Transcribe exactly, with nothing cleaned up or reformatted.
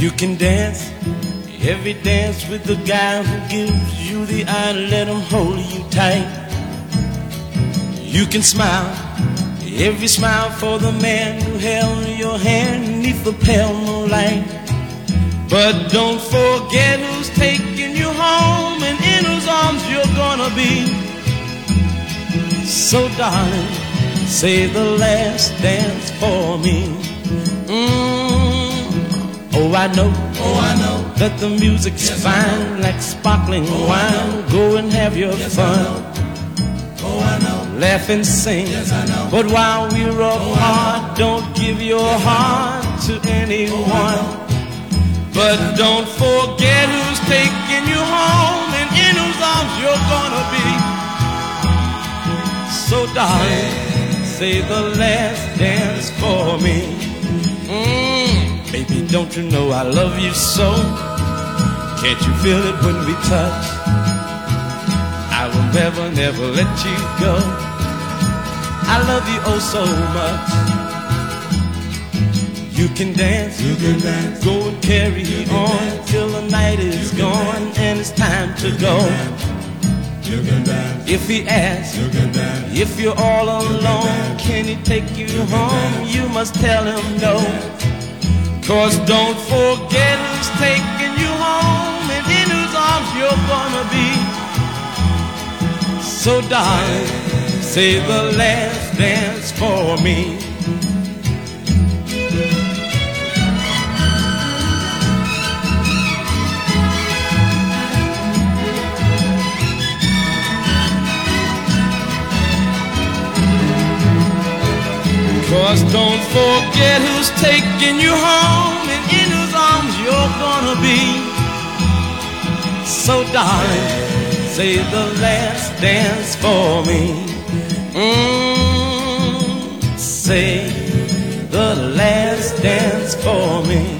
You can dance every dance with the guy who gives you the eye. Let him hold you tight. You can smile every smile for the man who held your hand neath the pale moonlight. But don't forget who's taking you home and in whose arms you're gonna be. So darling, say the last dance for me. Mm. Oh, I know, oh, I know that the music's yes, fine like sparkling oh, wine. Go and have your yes, fun. Oh, I know. Laugh and sing. Yes, I know. But while we're oh, apart, don't give your yes, heart to anyone. Oh, but yes, don't forget who's taking you home and in whose arms you're gonna be. So darling, say the last dance for me. Mm. Baby, don't you know I love you so? Can't you feel it when we touch? I will never, never let you go. I love you oh so much. You can dance, you can dance, go and carry on dance, till the night is gone dance, and it's time to go. You can dance. If he asks, you can dance. If you're all alone, can he take you, you home? Dance. You must tell him no. Cause don't forget who's taking you home and in whose arms you're gonna be. So darling, say the last dance for me. Cause don't forget who's taking you home and in whose arms you're gonna be. So darling, say the last dance for me. Mm, say the last dance for me.